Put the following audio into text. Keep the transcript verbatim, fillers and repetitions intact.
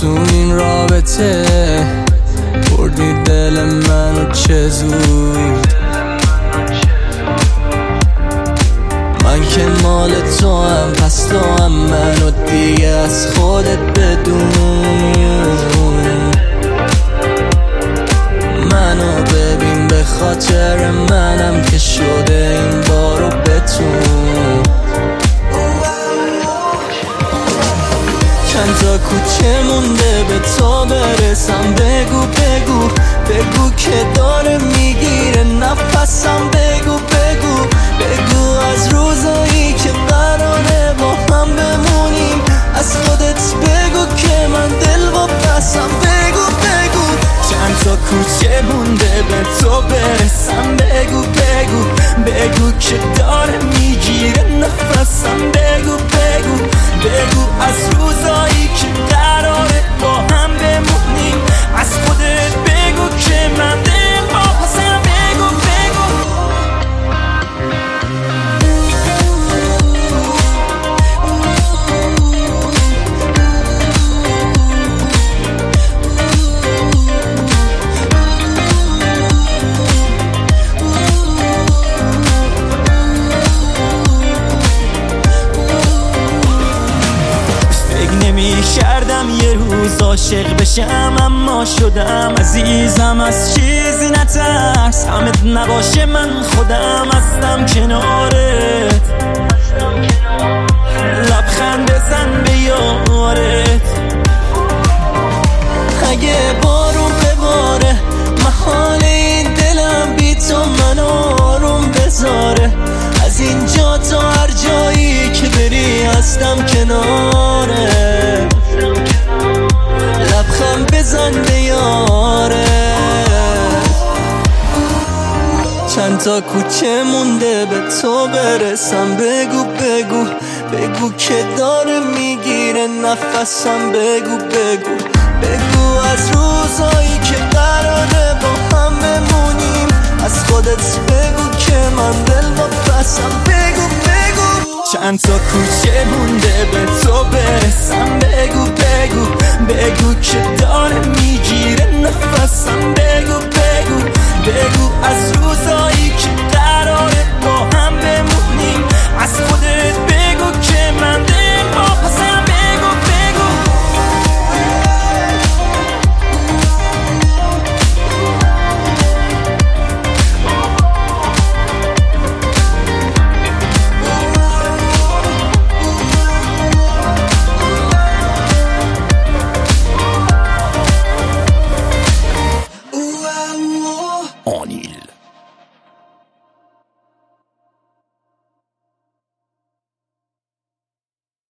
تو این رابطه بردی دل منو چه زود. من که مال تو هم پس تو هم منو دیگه از خودت بدون. منو ببین به خاطر منم که شده این بارو بتون. چند تا کوچه مونده به تو برسم، بگو بگو بگو که داره میگیره نفسم، بگو بگو بگو از روزایی که قراره با هم بمونیم، از خودت بگو که من دل با پسم، بگو بگو چند تا کوچه مونده به تو برسم، بگو بگو بگو که داره میگیره نفسم، بگو بگو بگو از روزایی که قراره با هم بمونیم، از خودت بگو که من دل با پسم، بگو بگو. نمی کردم یه روز عاشق بشم اما شدم، عزیزم از چیزی نترس، همت نباشه من خودم هستم کنارت، لبخند بزن به یارت. اگه بارون بباره محال این دلم بی تو منو آروم بذاره، از اینجا تا هر جایی که بری هستم کناره، لبخند بزن به یاره. چند تا کوچه مونده به تو برسم، بگو بگو بگو که داره میگیره نفسم، بگو بگو بگو از روزایی که قراره با هم بمونیم، از خودت بگو که من دل با پسم، بگو بگو چند تا کوچه مونده به تو برسم،